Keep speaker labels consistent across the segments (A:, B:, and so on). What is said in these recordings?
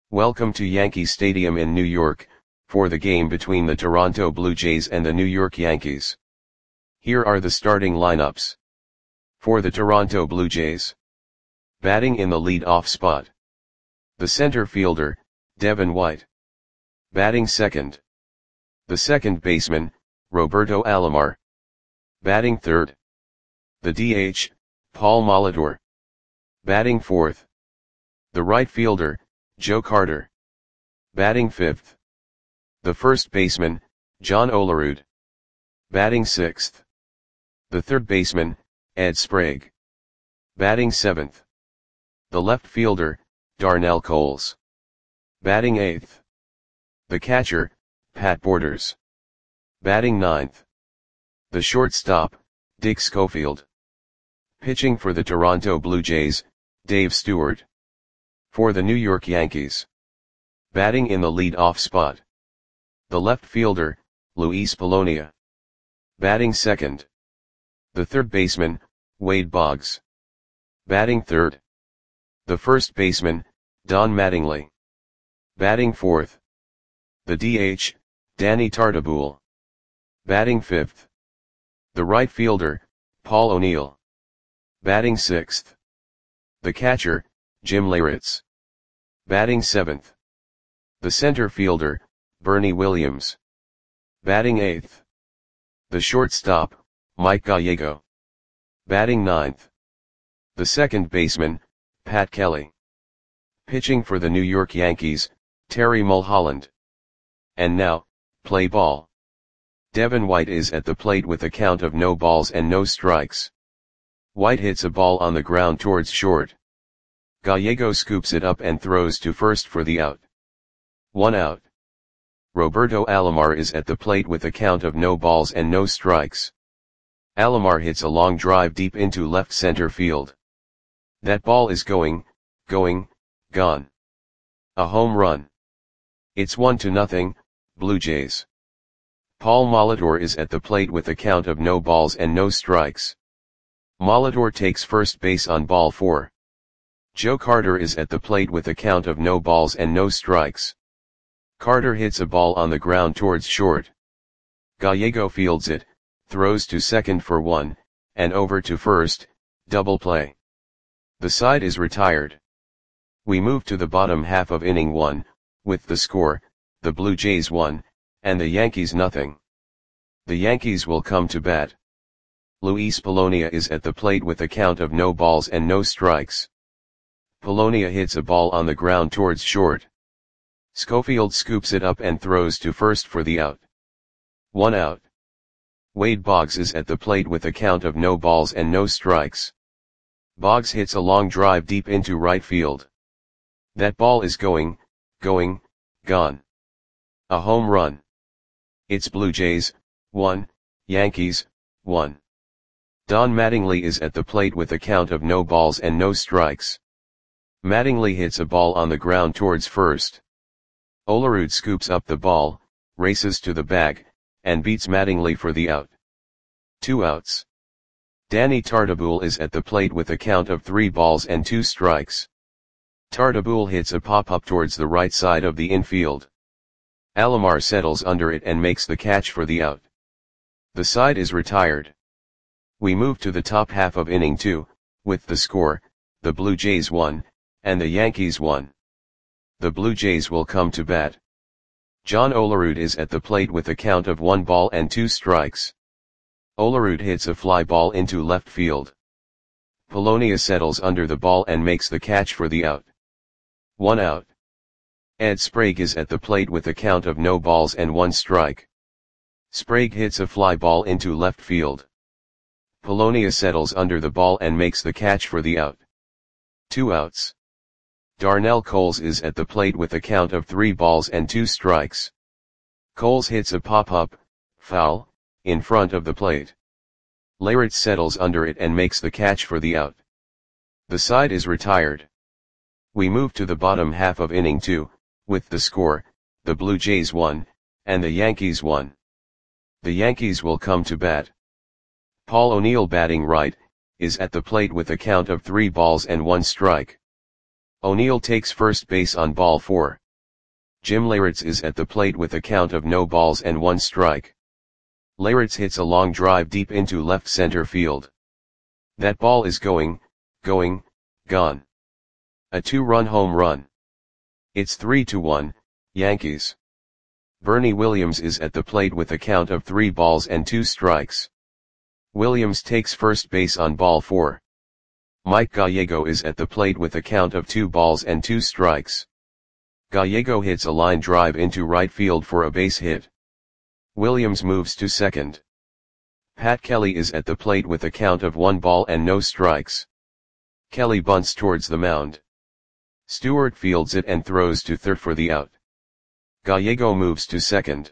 A: Welcome to Yankee Stadium in New York, for the game between the Toronto Blue Jays and the New York Yankees. Here are the starting lineups. For the Toronto Blue Jays. Batting in the lead-off spot. The center fielder, Devin White. Batting second. The second baseman, Roberto Alomar. Batting third. The DH, Paul Molitor. Batting fourth. The right fielder, Joe Carter. Batting fifth. The first baseman, John Olerud. Batting sixth. The third baseman, Ed Sprague. Batting seventh. The left fielder, Darnell Coles. Batting eighth. The catcher, Pat Borders. Batting ninth. The shortstop, Dick Schofield. Pitching for the Toronto Blue Jays, Dave Stewart. For the New York Yankees. Batting in the lead-off spot. The left fielder, Luis Polonia. Batting second. The third baseman, Wade Boggs. Batting third. The first baseman, Don Mattingly. Batting fourth. The DH, Danny Tartabull. Batting fifth. The right fielder, Paul O'Neill. Batting sixth. The catcher, Jim Leyritz. Batting seventh. The center fielder, Bernie Williams. Batting eighth. The shortstop, Mike Gallego. Batting ninth. The second baseman, Pat Kelly. Pitching for the New York Yankees, Terry Mulholland. And now, play ball. Devin White is at the plate with a count of no balls and no strikes. White hits a ball on the ground towards short. Gallego scoops it up and throws to first for the out. 1 out. Roberto Alomar is at the plate with a count of no balls and no strikes. Alomar hits a long drive deep into left center field. That ball is gone. A home run. It's 1-0, Blue Jays. Paul Molitor is at the plate with a count of no balls and no strikes. Molitor takes first base on ball 4. Joe Carter is at the plate with a count of no balls and no strikes. Carter hits a ball on the ground towards short. Gallego fields it, throws to second for 1, and over to first, double play. The side is retired. We move to the bottom half of inning 1, with the score, the Blue Jays 1, and the Yankees nothing. The Yankees will come to bat. Luis Polonia is at the plate with a count of no balls and no strikes. Polonia hits a ball on the ground towards short. Schofield scoops it up and throws to first for the out. 1 out. Wade Boggs is at the plate with a count of no balls and no strikes. Boggs hits a long drive deep into right field. That ball is gone. A home run. It's Blue Jays, 1, Yankees, 1. Don Mattingly is at the plate with a count of no balls and no strikes. Mattingly hits a ball on the ground towards first. Olerud scoops up the ball, races to the bag, and beats Mattingly for the out. 2 outs. Danny Tartabull is at the plate with a count of 3 balls and 2 strikes. Tartabull hits a pop-up towards the right side of the infield. Alomar settles under it and makes the catch for the out. The side is retired. We move to the top half of inning 2, with the score, the Blue Jays 1, and the Yankees 1. The Blue Jays will come to bat. John Olerud is at the plate with a count of 1 ball and 2 strikes. Olerud hits a fly ball into left field. Polonia settles under the ball and makes the catch for the out. 1 out. Ed Sprague is at the plate with a count of no balls and 1 strike. Sprague hits a fly ball into left field. Polonia settles under the ball and makes the catch for the out. 2 outs. Darnell Coles is at the plate with a count of 3 balls and 2 strikes. Coles hits a pop-up, foul, in front of the plate. Leyritz settles under it and makes the catch for the out. The side is retired. We move to the bottom half of inning 2, with the score, the Blue Jays 1, and the Yankees 1. The Yankees will come to bat. Paul O'Neill batting right, is at the plate with a count of 3 balls and 1 strike. O'Neill takes first base on ball 4. Jim Leyritz is at the plate with a count of no balls and 1 strike. Leyritz hits a long drive deep into left center field. That ball is gone. A 2-run home run. It's 3-1, Yankees. Bernie Williams is at the plate with a count of 3 balls and 2 strikes. Williams takes first base on ball 4. Mike Gallego is at the plate with a count of 2 balls and 2 strikes. Gallego hits a line drive into right field for a base hit. Williams moves to second. Pat Kelly is at the plate with a count of 1 ball and no strikes. Kelly bunts towards the mound. Stewart fields it and throws to third for the out. Gallego moves to second.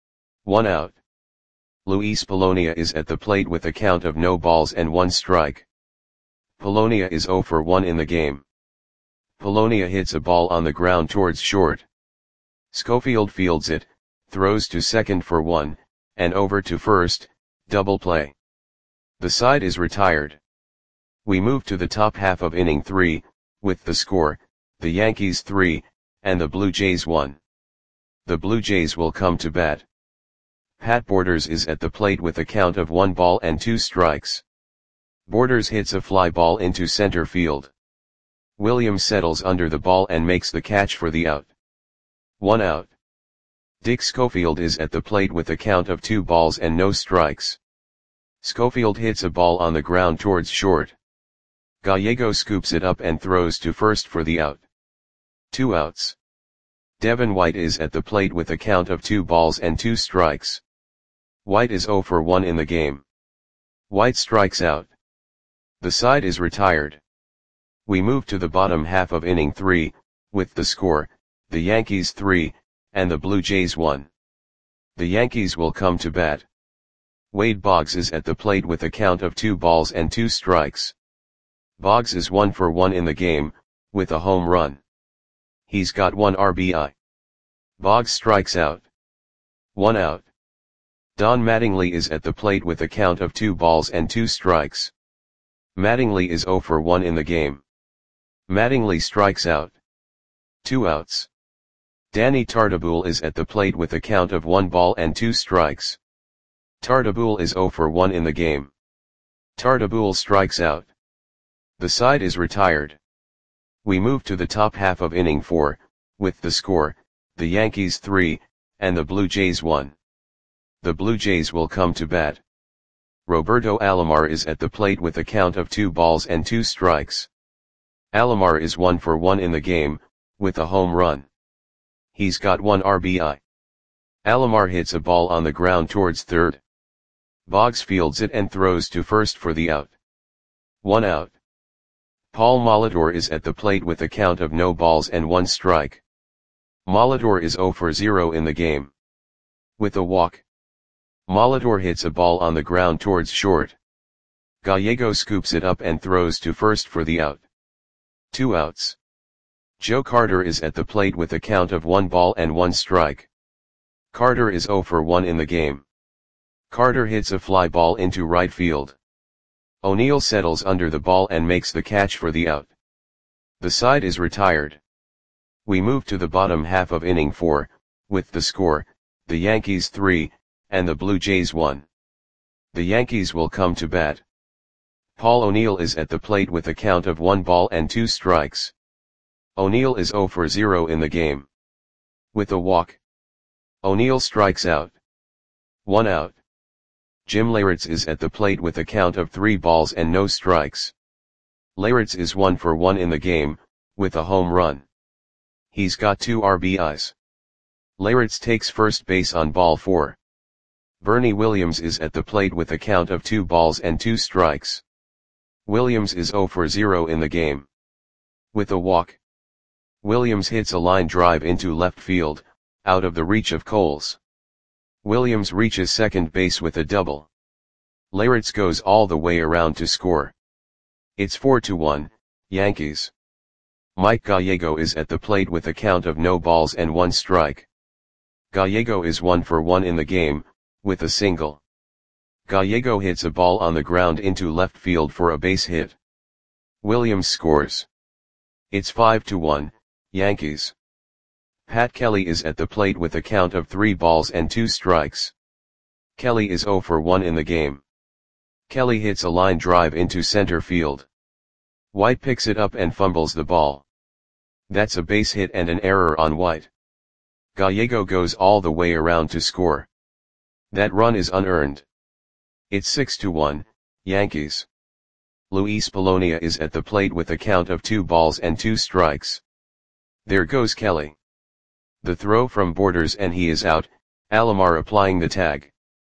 A: 1 out. Luis Polonia is at the plate with a count of no balls and 1 strike. Polonia is 0 for 1 in the game. Polonia hits a ball on the ground towards short. Schofield fields it, throws to second for 1, and over to first, double play. The side is retired. We move to the top half of inning 3, with the score, the Yankees 3, and the Blue Jays 1. The Blue Jays will come to bat. Pat Borders is at the plate with a count of 1 ball and 2 strikes. Borders hits a fly ball into center field. Williams settles under the ball and makes the catch for the out. 1 out. Dick Schofield is at the plate with a count of 2 balls and no strikes. Schofield hits a ball on the ground towards short. Gallego scoops it up and throws to first for the out. 2 outs. Devin White is at the plate with a count of 2 balls and 2 strikes. White is 0 for 1 in the game. White strikes out. The side is retired. We move to the bottom half of inning 3, with the score, the Yankees 3, and the Blue Jays 1. The Yankees will come to bat. Wade Boggs is at the plate with a count of 2 balls and 2 strikes. Boggs is 1 for 1 in the game, with a home run. He's got 1 RBI. Boggs strikes out. 1 out. Don Mattingly is at the plate with a count of 2 balls and 2 strikes. Mattingly is 0 for 1 in the game. Mattingly strikes out. 2 outs. Danny Tartabull is at the plate with a count of 1 ball and 2 strikes. Tartabull is 0 for 1 in the game. Tartabull strikes out. The side is retired. We move to the top half of inning 4, with the score, the Yankees 3, and the Blue Jays 1. The Blue Jays will come to bat. Roberto Alomar is at the plate with a count of 2 balls and 2 strikes. Alomar is 1 for 1 in the game, with a home run. He's got 1 RBI. Alomar hits a ball on the ground towards third. Boggs fields it and throws to first for the out. 1 out. Paul Molitor is at the plate with a count of no balls and 1 strike. Molitor is 0 for 0 in the game. With a walk. Molitor hits a ball on the ground towards short. Gallego scoops it up and throws to first for the out. 2 outs. Joe Carter is at the plate with a count of 1 ball and 1 strike. Carter is 0 for 1 in the game. Carter hits a fly ball into right field. O'Neill settles under the ball and makes the catch for the out. The side is retired. We move to the bottom half of inning 4, with the score, the Yankees 3, and the Blue Jays 1. The Yankees will come to bat. Paul O'Neill is at the plate with a count of 1 ball and 2 strikes. O'Neill is 0 for 0 in the game. With a walk. O'Neill strikes out. 1 out. Jim Leyritz is at the plate with a count of 3 balls and no strikes. Leyritz is 1 for 1 in the game, with a home run. He's got 2 RBIs. Leyritz takes first base on ball 4. Bernie Williams is at the plate with a count of 2 balls and 2 strikes. Williams is 0 for 0 in the game. With a walk. Williams hits a line drive into left field, out of the reach of Coles. Williams reaches second base with a double. Leyritz goes all the way around to score. It's 4-1, Yankees. Mike Gallego is at the plate with a count of no balls and 1 strike. Gallego is 1 for 1 in the game, with a single. Gallego hits a ball on the ground into left field for a base hit. Williams scores. It's 5-1, Yankees. Pat Kelly is at the plate with a count of 3 balls and 2 strikes. Kelly is 0 for 1 in the game. Kelly hits a line drive into center field. White picks it up and fumbles the ball. That's a base hit and an error on White. Gallego goes all the way around to score. That run is unearned. It's 6-1, Yankees. Luis Polonia is at the plate with a count of 2 balls and 2 strikes. There goes Kelly. The throw from Borders and he is out, Alomar applying the tag.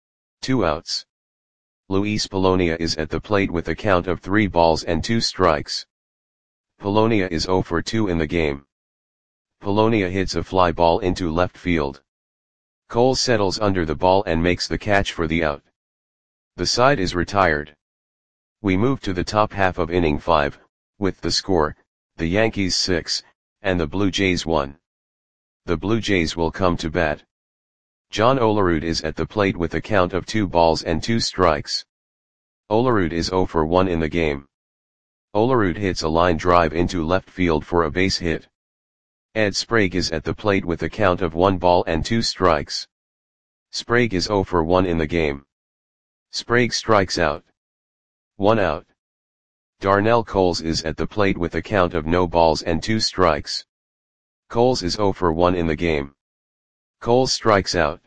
A: 2 outs. Luis Polonia is at the plate with a count of 3 balls and 2 strikes. Polonia is 0 for 2 in the game. Polonia hits a fly ball into left field. Cole settles under the ball and makes the catch for the out. The side is retired. We move to the top half of inning 5, with the score, the Yankees 6, and the Blue Jays 1. The Blue Jays will come to bat. John Olerud is at the plate with a count of 2 balls and 2 strikes. Olerud is 0 for 1 in the game. Olerud hits a line drive into left field for a base hit. Ed Sprague is at the plate with a count of 1 ball and 2 strikes. Sprague is 0 for 1 in the game. Sprague strikes out. 1 out. Darnell Coles is at the plate with a count of no balls and 2 strikes. Coles is 0 for 1 in the game. Coles strikes out.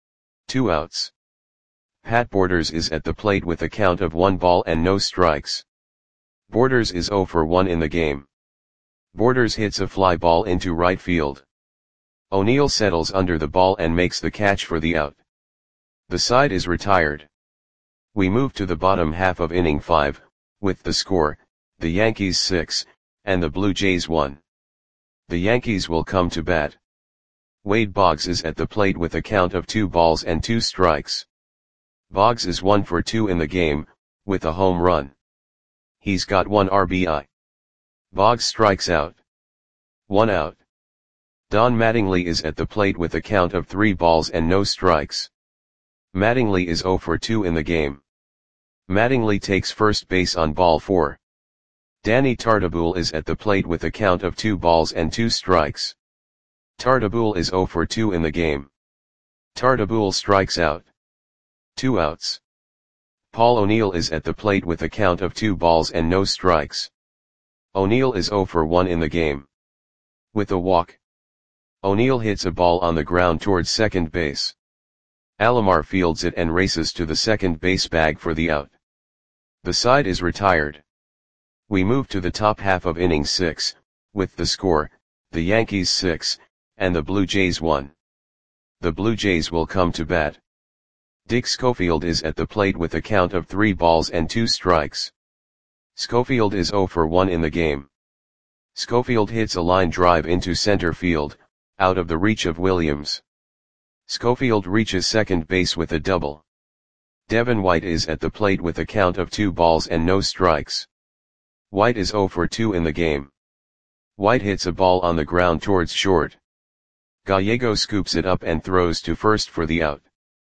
A: 2 outs. Pat Borders is at the plate with a count of 1 ball and no strikes. Borders is 0 for 1 in the game. Borders hits a fly ball into right field. O'Neill settles under the ball and makes the catch for the out. The side is retired. We move to the bottom half of inning 5, with the score, the Yankees 6, and the Blue Jays 1. The Yankees will come to bat. Wade Boggs is at the plate with a count of 2 balls and 2 strikes. Boggs is 1 for 2 in the game, with a home run. He's got 1 RBI. Boggs strikes out. 1 out. Don Mattingly is at the plate with a count of 3 balls and no strikes. Mattingly is 0 for 2 in the game. Mattingly takes first base on ball 4. Danny Tartabull is at the plate with a count of 2 balls and 2 strikes. Tartabull is 0 for 2 in the game. Tartabull strikes out. 2 outs. Paul O'Neill is at the plate with a count of 2 balls and no strikes. O'Neill is 0 for 1 in the game. With a walk. O'Neill hits a ball on the ground towards second base. Alomar fields it and races to the second base bag for the out. The side is retired. We move to the top half of inning 6, with the score, the Yankees 6, and the Blue Jays 1. The Blue Jays will come to bat. Dick Schofield is at the plate with a count of 3 balls and 2 strikes. Schofield is 0 for 1 in the game. Schofield hits a line drive into center field, out of the reach of Williams. Schofield reaches second base with a double. Devin White is at the plate with a count of 2 balls and no strikes. White is 0 for 2 in the game. White hits a ball on the ground towards short. Gallego scoops it up and throws to first for the out.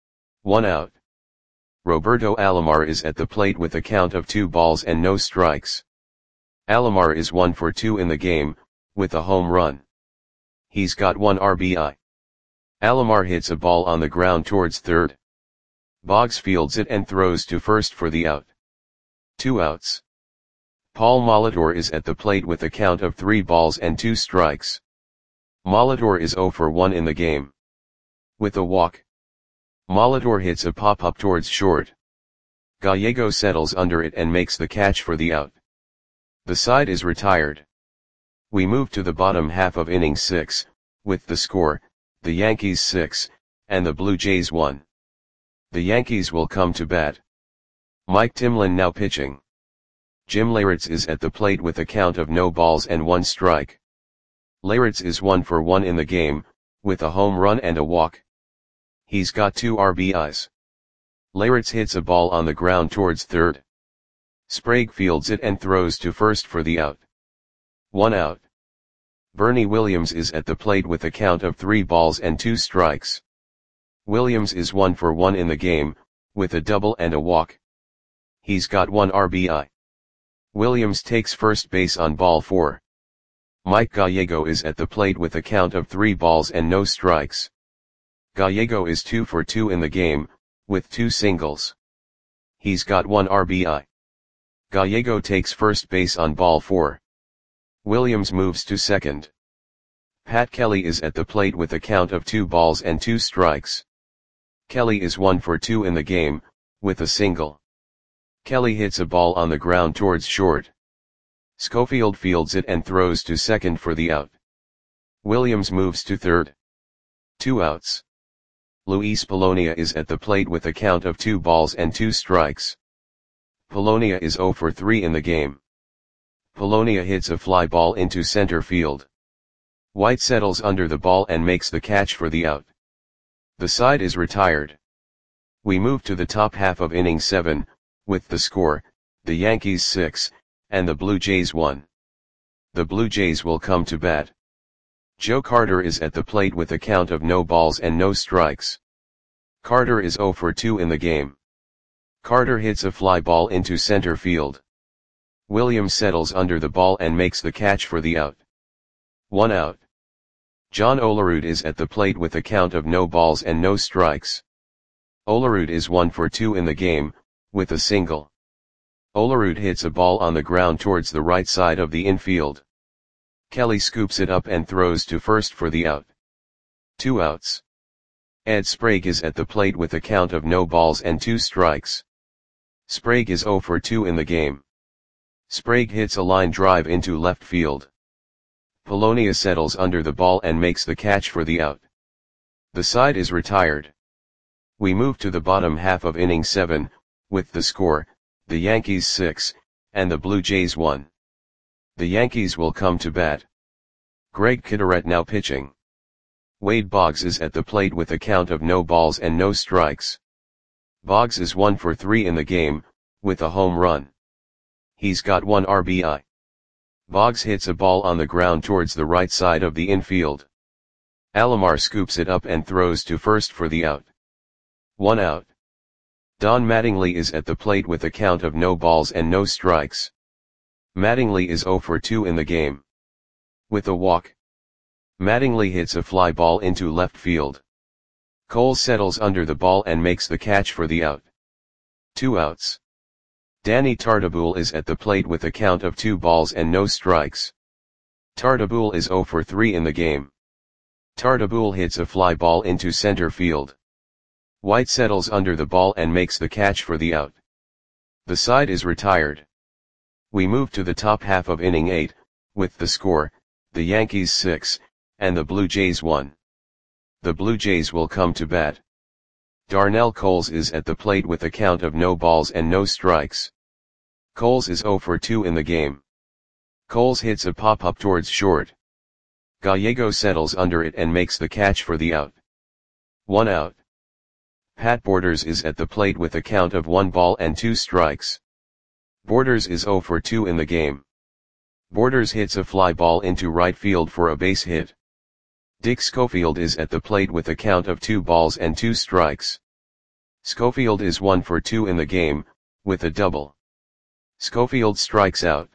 A: 1 out. Roberto Alomar is at the plate with a count of 2 balls and no strikes. Alomar is 1 for 2 in the game, with a home run. He's got 1 RBI. Alomar hits a ball on the ground towards third. Boggs fields it and throws to first for the out. 2 outs. Paul Molitor is at the plate with a count of 3 balls and 2 strikes. Molitor is 0 for 1 in the game. With a walk. Molitor hits a pop-up towards short. Gallego settles under it and makes the catch for the out. The side is retired. We move to the bottom half of inning 6, with the score, the Yankees 6, and the Blue Jays 1. The Yankees will come to bat. Mike Timlin now pitching. Jim Leyritz is at the plate with a count of no balls and 1 strike. Leyritz is 1 for 1 in the game, with a home run and a walk. He's got 2 RBIs. Leyritz hits a ball on the ground towards third. Sprague fields it and throws to first for the out. 1 out. Bernie Williams is at the plate with a count of 3 balls and 2 strikes. Williams is 1 for 1 in the game, with a double and a walk. He's got 1 RBI. Williams takes first base on ball 4. Mike Gallego is at the plate with a count of 3 balls and no strikes. Gallego is 2 for 2 in the game, with 2 singles. He's got 1 RBI. Gallego takes first base on ball 4. Williams moves to second. Pat Kelly is at the plate with a count of 2 balls and 2 strikes. Kelly is 1 for 2 in the game, with a single. Kelly hits a ball on the ground towards short. Schofield fields it and throws to second for the out. Williams moves to third. 2 outs. Luis Polonia is at the plate with a count of 2 balls and 2 strikes. Polonia is 0 for 3 in the game. Polonia hits a fly ball into center field. White settles under the ball and makes the catch for the out. The side is retired. We move to the top half of inning 7, with the score, the Yankees 6, and the Blue Jays 1. The Blue Jays will come to bat. Joe Carter is at the plate with a count of no balls and no strikes. Carter is 0 for 2 in the game. Carter hits a fly ball into center field. Williams settles under the ball and makes the catch for the out. 1 out. John Olerud is at the plate with a count of no balls and no strikes. Olerud is 1 for 2 in the game, with a single. Olerud hits a ball on the ground towards the right side of the infield. Kelly scoops it up and throws to first for the out. 2 outs. Ed Sprague is at the plate with a count of no balls and 2 strikes. Sprague is 0 for 2 in the game. Sprague hits a line drive into left field. Polonia settles under the ball and makes the catch for the out. The side is retired. We move to the bottom half of inning 7, with the score, the Yankees 6, and the Blue Jays 1. The Yankees will come to bat. Greg Kideret now pitching. Wade Boggs is at the plate with a count of no balls and no strikes. Boggs is 1 for 3 in the game, with a home run. He's got 1 RBI. Boggs hits a ball on the ground towards the right side of the infield. Alomar scoops it up and throws to first for the out. 1 out. Don Mattingly is at the plate with a count of no balls and no strikes. Mattingly is 0 for 2 in the game. With a walk. Mattingly hits a fly ball into left field. Cole settles under the ball and makes the catch for the out. 2 outs. Danny Tartabull is at the plate with a count of 2 balls and no strikes. Tartabull is 0 for 3 in the game. Tartabull hits a fly ball into center field. White settles under the ball and makes the catch for the out. The side is retired. We move to the top half of inning 8, with the score, the Yankees 6, and the Blue Jays 1. The Blue Jays will come to bat. Darnell Coles is at the plate with a count of no balls and no strikes. Coles is 0 for 2 in the game. Coles hits a pop-up towards short. Gallego settles under it and makes the catch for the out. 1 out. Pat Borders is at the plate with a count of 1 ball and 2 strikes. Borders is 0 for 2 in the game. Borders hits a fly ball into right field for a base hit. Dick Schofield is at the plate with a count of 2 balls and 2 strikes. Schofield is 1 for 2 in the game, with a double. Schofield strikes out.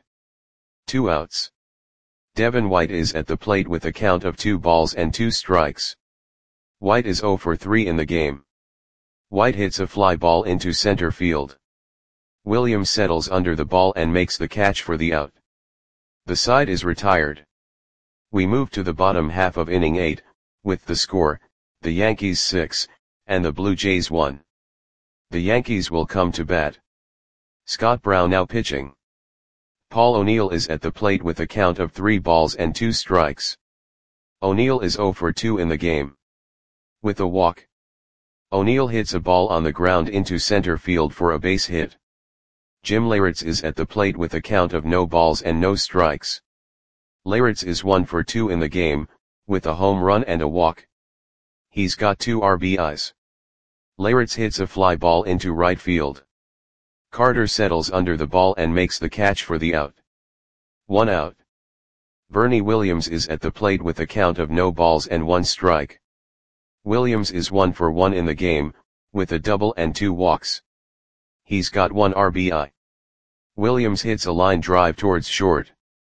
A: 2 outs. Devin White is at the plate with a count of 2 balls and 2 strikes. White is 0 for 3 in the game. White hits a fly ball into center field. Williams settles under the ball and makes the catch for the out. The side is retired. We move to the bottom half of inning 8, with the score, the Yankees 6, and the Blue Jays 1. The Yankees will come to bat. Scott Brown now pitching. Paul O'Neill is at the plate with a count of 3 balls and 2 strikes. O'Neill is 0 for 2 in the game. With a walk. O'Neill hits a ball on the ground into center field for a base hit. Jim Leyritz is at the plate with a count of no balls and no strikes. Leyritz is 1 for 2 in the game, with a home run and a walk. He's got 2 RBIs. Leyritz hits a fly ball into right field. Carter settles under the ball and makes the catch for the out. 1 out. Bernie Williams is at the plate with a count of no balls and 1 strike. Williams is 1 for 1 in the game, with a double and 2 walks. He's got 1 RBI. Williams hits a line drive towards short.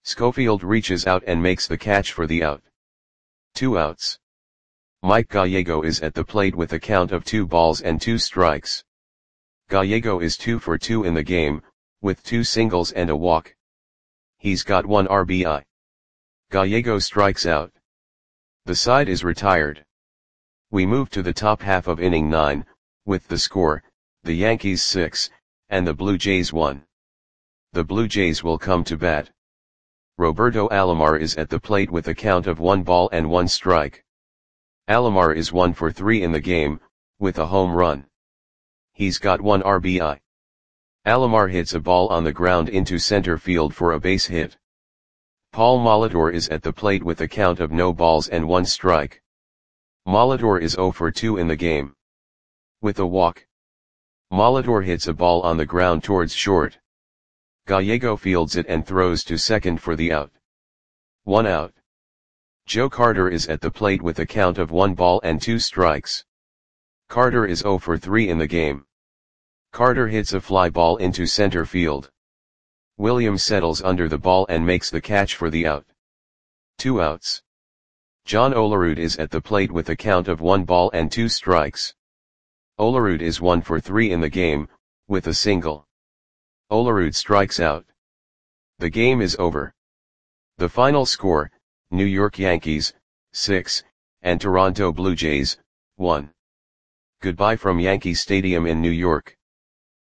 A: Schofield reaches out and makes the catch for the out. 2 outs. Mike Gallego is at the plate with a count of 2 balls and 2 strikes. Gallego is 2 for 2 in the game, with 2 singles and a walk. He's got 1 RBI. Gallego strikes out. The side is retired. We move to the top half of inning 9, with the score, the Yankees 6, and the Blue Jays 1. The Blue Jays will come to bat. Roberto Alomar is at the plate with a count of 1 ball and 1 strike. Alomar is 1 for 3 in the game, with a home run. He's got 1 RBI. Alomar hits a ball on the ground into center field for a base hit. Paul Molitor is at the plate with a count of no balls and 1 strike. Molitor is 0 for 2 in the game. With a walk. Molitor hits a ball on the ground towards short. Gallego fields it and throws to second for the out. 1 out. Joe Carter is at the plate with a count of 1 ball and 2 strikes. Carter is 0 for 3 in the game. Carter hits a fly ball into center field. Williams settles under the ball and makes the catch for the out. 2 outs. John Olerud is at the plate with a count of 1 ball and 2 strikes. Olerud is 1 for 3 in the game, with a single. Olerud strikes out. The game is over. The final score, New York Yankees, 6, and Toronto Blue Jays, 1. Goodbye from Yankee Stadium in New York.